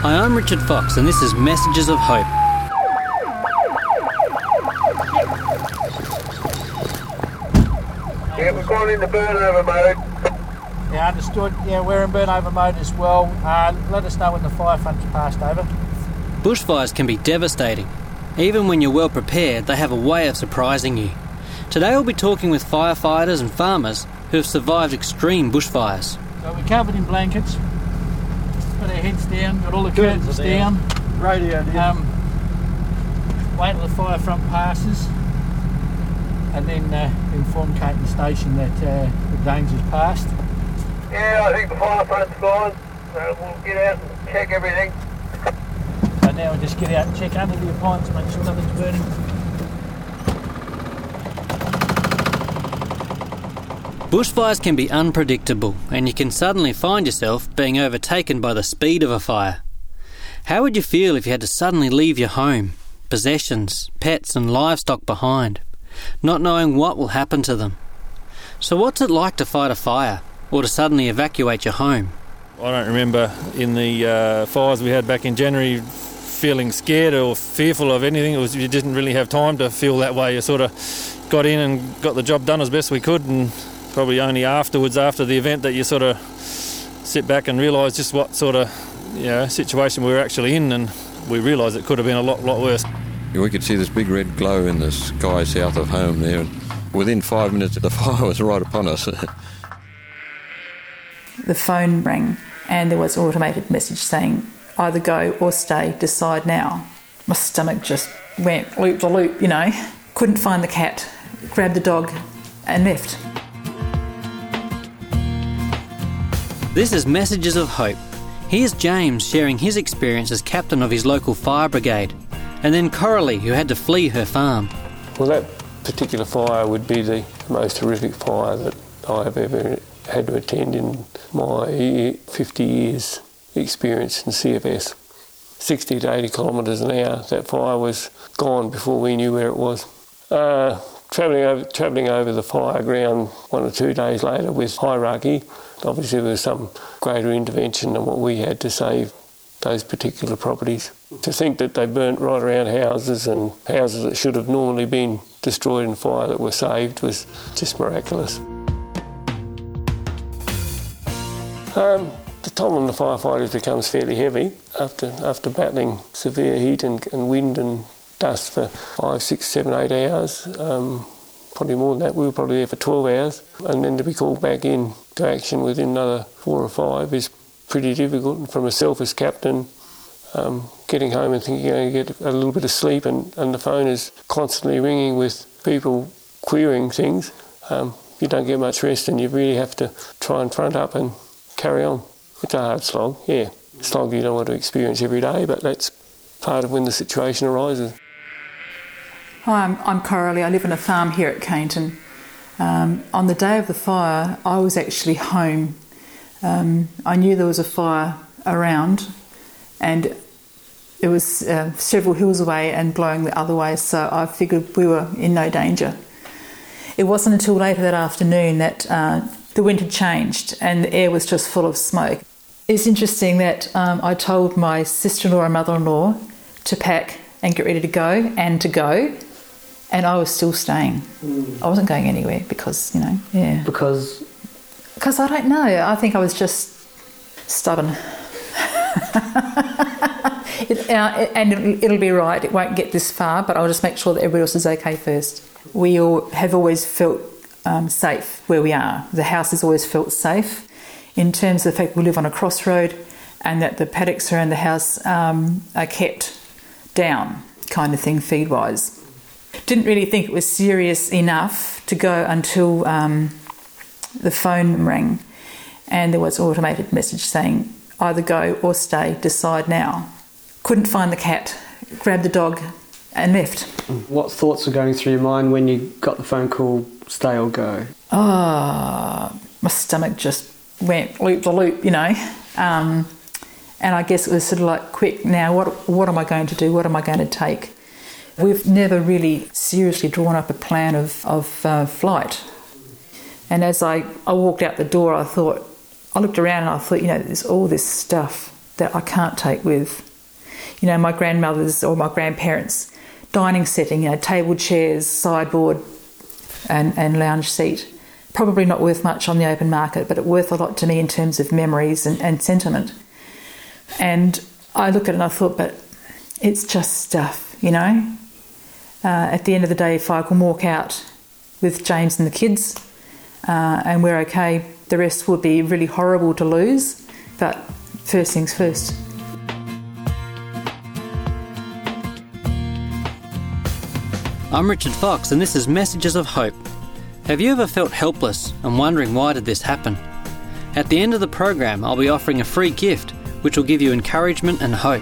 Hi, I'm Richard Fox and this is Messages of Hope. Yeah, we've gone into burnover mode. Yeah, understood. Yeah, we're in burnover mode as well. Let us know when the fire front's passed over. Bushfires can be devastating. Even when you're well prepared, they have a way of surprising you. Today we'll be talking with firefighters and farmers who have survived extreme bushfires. So we're covered in blankets, got our heads down, got all the curtains down. Radio down. Wait till the fire front passes and then inform Caton Station that the danger's passed. Yeah, I think the fire front's gone. We'll get out and check everything. So now we'll just get out and check under the appliance, make sure nothing's burning. Bushfires can be unpredictable and you can suddenly find yourself being overtaken by the speed of a fire. How would you feel if you had to suddenly leave your home, possessions, pets and livestock behind, not knowing what will happen to them? So what's it like to fight a fire or to suddenly evacuate your home? I don't remember in the fires we had back in January feeling scared or fearful of anything. You didn't really have time to feel that way. You sort of got in and got the job done as best we could, and probably only afterwards, after the event, that you sort of sit back and realise just what sort of situation we were actually in, and we realised it could have been a lot worse. We could see this big red glow in the sky south of home there, and within 5 minutes the fire was right upon us. The phone rang and there was an automated message saying, either go or stay, decide now. My stomach just went loop to loop, Couldn't find the cat, grabbed the dog and left. This is Messages of Hope. Here's James sharing his experience as captain of his local fire brigade, and then Coralie, who had to flee her farm. Well, that particular fire would be the most horrific fire that I have ever had to attend in my 50 years experience in CFS. 60 to 80 kilometres an hour, that fire was gone before we knew where it was. Travelling over the fire ground 1 or 2 days later with hierarchy, obviously there was some greater intervention than what we had to save those particular properties. To think that they burnt right around houses, and houses that should have normally been destroyed in fire that were saved, was just miraculous. The toll on the firefighters becomes fairly heavy after battling severe heat and wind and dust for 5, 6, 7, 8 hours. Probably more than that. We were probably there for 12 hours, and then to be called back in to action within another 4 or 5 is pretty difficult. And from a selfish captain, getting home and thinking you're going to get a little bit of sleep, and the phone is constantly ringing with people querying things, you don't get much rest, and you really have to try and front up and carry on. It's a hard slog, yeah. Slog you don't want to experience every day, but that's part of when the situation arises. Hi, I'm Coralie. I live on a farm here at Caton. On the day of the fire, I was actually home. I knew there was a fire around, and it was several hills away and blowing the other way, so I figured we were in no danger. It wasn't until later that afternoon that the wind had changed and the air was just full of smoke. It's interesting that I told my sister-in-law and mother-in-law to pack and get ready to go, and I was still staying. I wasn't going anywhere because, Because I don't know. I think I was just stubborn. It'll be right. It won't get this far, but I'll just make sure that everybody else is okay first. We all have always felt safe where we are. The house has always felt safe in terms of the fact we live on a crossroad and that the paddocks around the house are kept down, kind of thing, feed-wise. Didn't really think it was serious enough to go until the phone rang and there was an automated message saying, either go or stay, decide now. Couldn't find the cat, grabbed the dog and left. What thoughts were going through your mind when you got the phone call, stay or go? My stomach just went loop to loop, and I guess it was sort of like, quick, now what am I going to do? What am I going to take? We've never really seriously drawn up a plan of flight. And as I walked out the door, I looked around and I thought, there's all this stuff that I can't take with, my grandmother's or my grandparents' dining setting, table chairs, sideboard and lounge seat. Probably not worth much on the open market, but it's worth a lot to me in terms of memories and sentiment. And I look at it and I thought, but it's just stuff, At the end of the day, if I can walk out with James and the kids and we're okay, the rest would be really horrible to lose. But first things first. I'm Richard Fox and this is Messages of Hope. Have you ever felt helpless and wondering why did this happen? At the end of the program, I'll be offering a free gift which will give you encouragement and hope.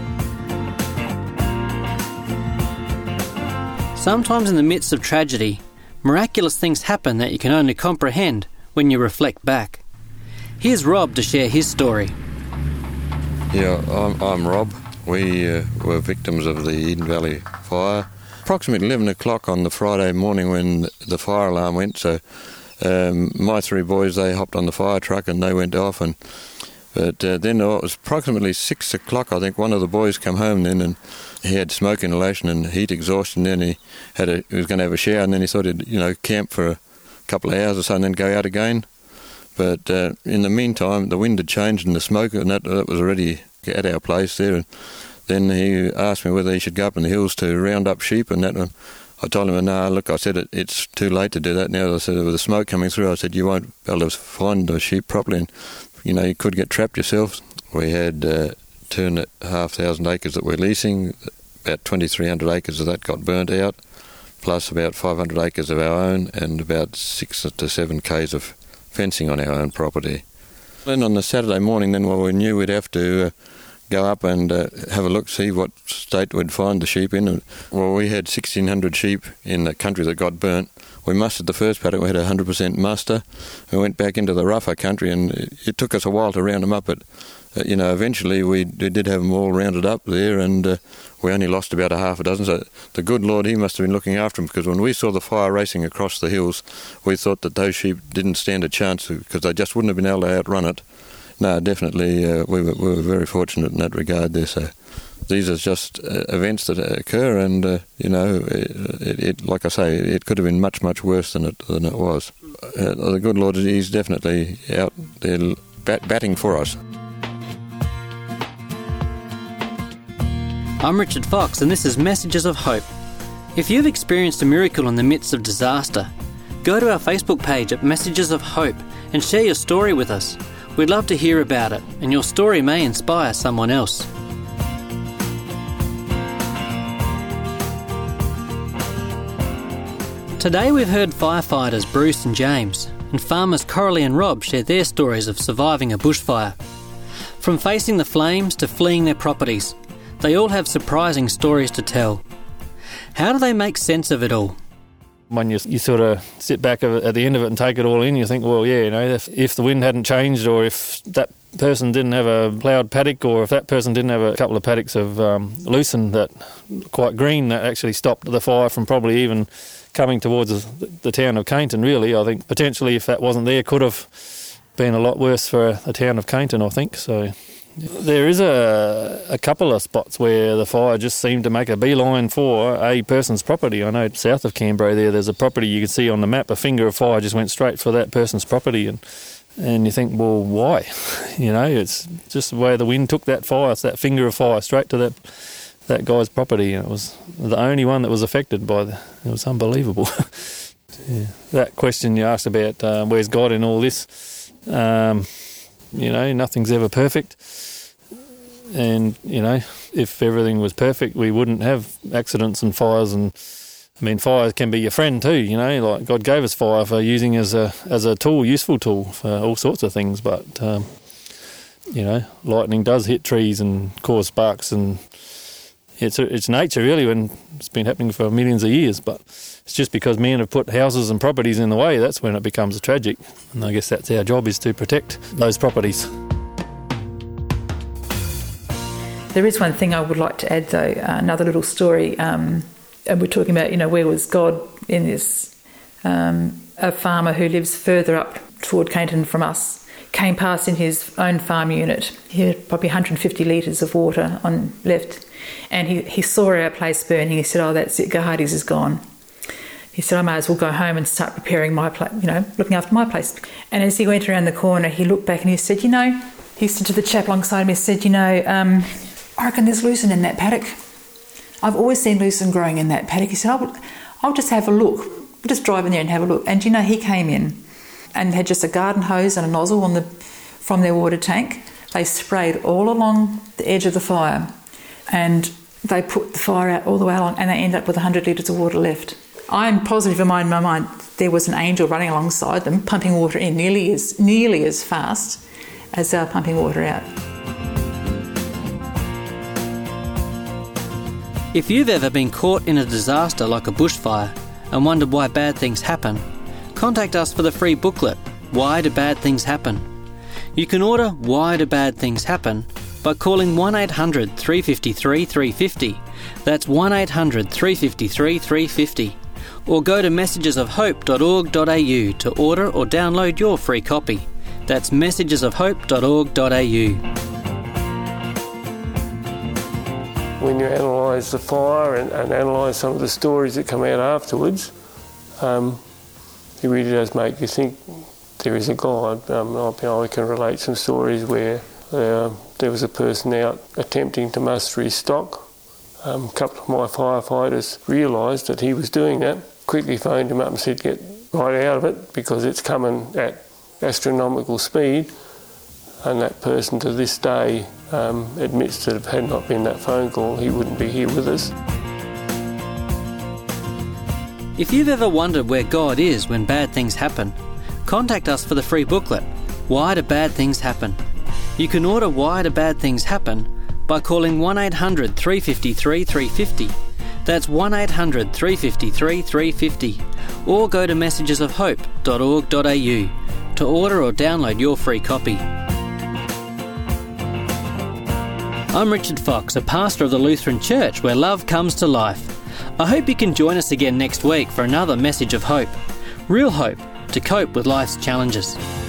Sometimes in the midst of tragedy, miraculous things happen that you can only comprehend when you reflect back. Here's Rob to share his story. Yeah, I'm Rob. We were victims of the Eden Valley fire. Approximately 11 o'clock on the Friday morning when the fire alarm went, so my three boys, they hopped on the fire truck and they went off. But then it was approximately 6 o'clock, I think, one of the boys come home then and he had smoke inhalation and heat exhaustion. Then he was going to have a shower and then he thought he'd camp for a couple of hours or so and then go out again. But in the meantime, the wind had changed and the smoke, and that was already at our place there. And then he asked me whether he should go up in the hills to round up sheep and that. And I told him, no, look, I said, it's too late to do that now. I said, with the smoke coming through, I said, you won't be able to find the sheep properly and, you could get trapped yourself. We had 2,500 acres that we're leasing. About 2,300 acres of that got burnt out, plus about 500 acres of our own and about 6 to 7 k's of fencing on our own property. Then on the Saturday morning, we knew we'd have to go up and have a look, see what state we'd find the sheep in. Well, we had 1,600 sheep in the country that got burnt. We mustered the first paddock, we had 100% muster. We went back into the rougher country and it took us a while to round them up, but eventually we did have them all rounded up there and we only lost about a half a dozen. So the good Lord, he must have been looking after them, because when we saw the fire racing across the hills, we thought that those sheep didn't stand a chance because they just wouldn't have been able to outrun it. No, definitely we were very fortunate in that regard there. So these are just events that occur, and it like I say, it could have been much, much worse than it was. The good Lord, he's definitely out there batting for us. I'm Richard Fox and this is Messages of Hope. If you've experienced a miracle in the midst of disaster, go to our Facebook page at Messages of Hope and share your story with us. We'd love to hear about it, and your story may inspire someone else. Today we've heard firefighters Bruce and James, and farmers Coralie and Rob share their stories of surviving a bushfire. From facing the flames to fleeing their properties, they all have surprising stories to tell. How do they make sense of it all? When you sort of sit back at the end of it and take it all in, you think, well, yeah, if the wind hadn't changed, or if that person didn't have a ploughed paddock, or if that person didn't have a couple of paddocks of lucerne that quite green that actually stopped the fire from probably even coming towards the town of Cainton, really. I think potentially if that wasn't there, could have been a lot worse for the town of Cainton, I think. So there is a couple of spots where the fire just seemed to make a beeline for a person's property. I know south of Canberra there's a property you can see on the map, a finger of fire just went straight for that person's property, and you think, well, why? It's just the way the wind took that fire, it's that finger of fire straight to that guy's property, and it was the only one that was affected by it was unbelievable. Yeah. That question you asked about where's God in all this, nothing's ever perfect. And, if everything was perfect, we wouldn't have accidents and fires. And, fire can be your friend too, like God gave us fire for using as a tool, useful tool for all sorts of things. But, lightning does hit trees and cause sparks, and it's nature really, when it's been happening for millions of years. But it's just because men have put houses and properties in the way, that's when it becomes tragic. And I guess that's our job, is to protect those properties. There is one thing I would like to add, though, another little story. And we're talking about, where was God in this? A farmer who lives further up toward Cainton from us, came past in his own farm unit. He had probably 150 litres of water on left, and he saw our place burning. He said, "Oh, that's it, Garhardys is gone." He said, "I may as well go home and start preparing my place, looking after my place." And as he went around the corner, he looked back and he said, he said to the chap alongside him, he said, "I reckon there's lucerne in that paddock. I've always seen lucerne growing in that paddock." He said, I'll just have a look. We'll just drive in there and have a look. And he came in and had just a garden hose and a nozzle from their water tank. They sprayed all along the edge of the fire, and they put the fire out all the way along, and they ended up with 100 litres of water left. I'm positive in my mind there was an angel running alongside them, pumping water in nearly as fast as they were pumping water out. If you've ever been caught in a disaster like a bushfire and wondered why bad things happen, contact us for the free booklet, Why Do Bad Things Happen? You can order Why Do Bad Things Happen by calling 1800 353 350. That's 1800 353 350. Or go to messagesofhope.org.au to order or download your free copy. That's messagesofhope.org.au. When you analyse the fire and analyse some of the stories that come out afterwards, it really does make you think there is a God. I can relate some stories where there was a person out attempting to muster his stock. A couple of my firefighters realised that he was doing that, quickly phoned him up and said, "Get right out of it because it's coming at astronomical speed." And that person to this day admits that if it had not been that phone call, he wouldn't be here with us. If you've ever wondered where God is when bad things happen, contact us for the free booklet, Why Do Bad Things Happen? You can order Why Do Bad Things Happen by calling 1800 353 350. That's 1800 353 350. Or go to messagesofhope.org.au to order or download your free copy. I'm Richard Fox, a pastor of the Lutheran Church where love comes to life. I hope you can join us again next week for another message of hope. Real hope to cope with life's challenges.